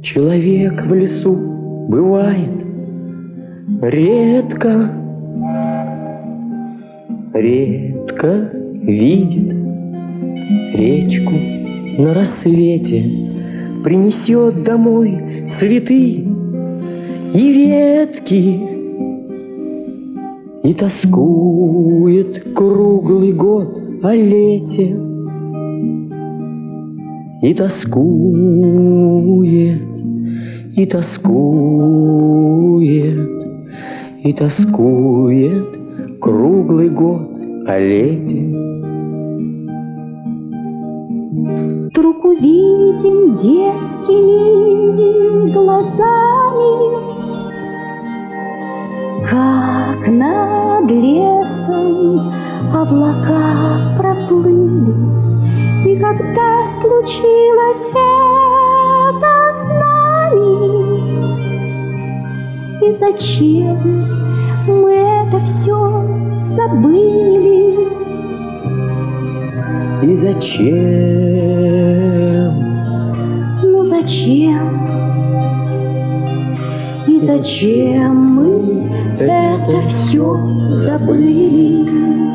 Человек в лесу бывает редко, редко видит речку на рассвете, принесет домой цветы и ветки и тоскует круглый год о лете, и тоскует, и тоскует, и тоскует круглый год о лете. Вдруг увидим детскими глазами, как над лесом облака проплыли. И когда случилось это с нами, и зачем мы это все забыли? И зачем? Ну зачем? И зачем мы это все забыли?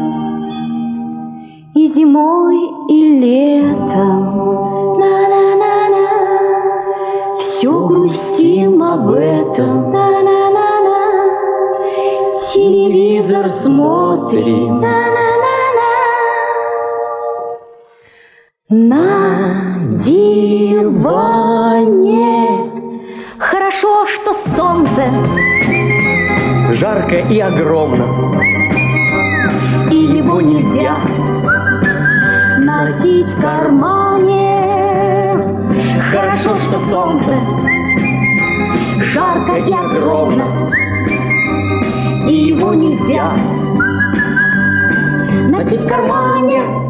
И зимой, и летом на-на-на-на все грустим об этом. На-на-на-на телевизор смотрим. На диване. Хорошо, что солнце Жарко и огромно, и его нельзя носить в кармане. Хорошо, что солнце жарко и огромно, и его нельзя носить в кармане.